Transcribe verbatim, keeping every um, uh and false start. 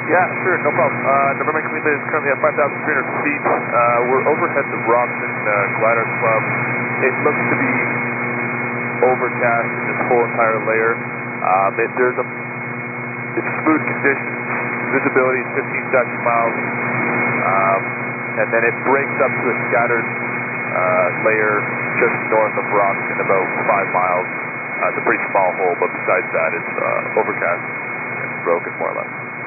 Yeah, sure, no problem. Uh, November Kalima is currently at five thousand three hundred feet. Uh, we're overhead the Rockton uh, Glider Club. It looks to be overcast in this whole entire layer. Um, it, there's a it's smooth conditions. Visibility is fifteen statute miles. Um, and then it breaks up to a scattered uh, layer just north of Rockton, about five miles. Uh, it's a pretty small hole, but besides that, it's uh, overcast and broken more or less.